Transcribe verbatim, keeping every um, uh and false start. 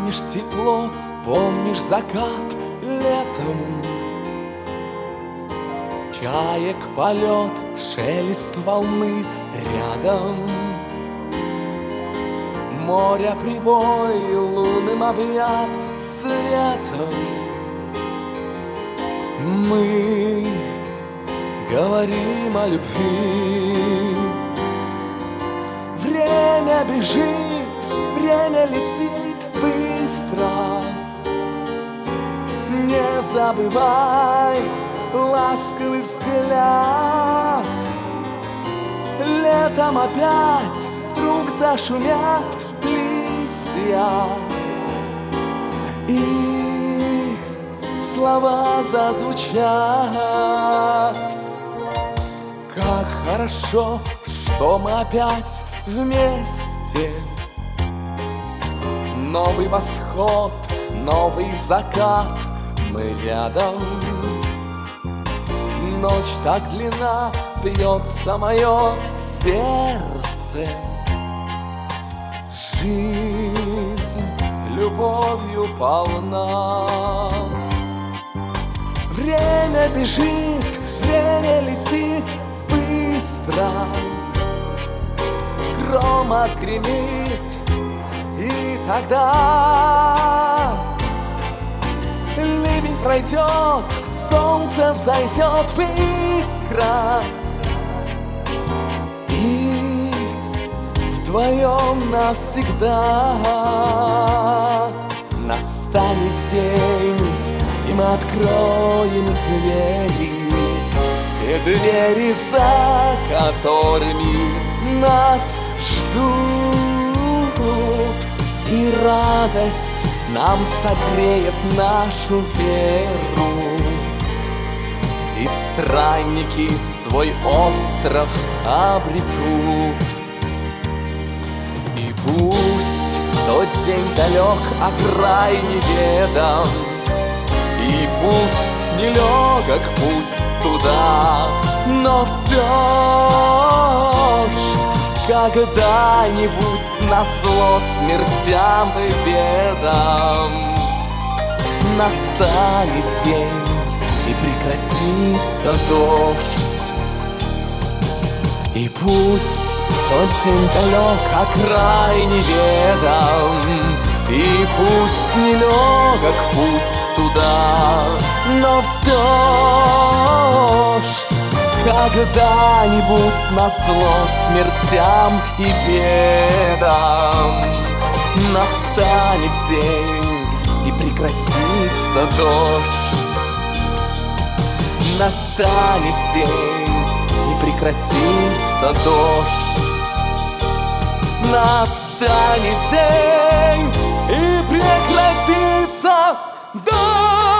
Помнишь тепло, помнишь закат летом, чаек полет, шелест волны рядом, моря прибой лунным объят светом. Мы говорим о любви. Время бежит, время летит быстро. Не забывай ласковый взгляд. Летом опять вдруг зашумят листья, и слова зазвучат. Как хорошо, что мы опять вместе. Новый восход, новый закат, мы рядом. Ночь так длинна, бьется мое сердце. Жизнь любовью полна. Время бежит, время летит быстро. Гром отгремит, и тогда ливень пройдет, солнце взойдет в искрах, и вдвоем навсегда настанет день, и мы откроем двери, те двери, за которыми нас ждут, и радость нам согреет нашу веру, и странники свой остров обретут. И пусть тот день далек, а край неведом, и пусть нелегок путь туда, но все ж когда-нибудь назло смертям и бедам настанет день, и прекратится дождь. И пусть тот день далек, а край неведом, и пусть нелегок путь туда, но все ж когда-нибудь назло смертям и бедам настанет день, и прекратится дождь. Настанет день, и прекратится дождь. Настанет день, и прекратится дождь.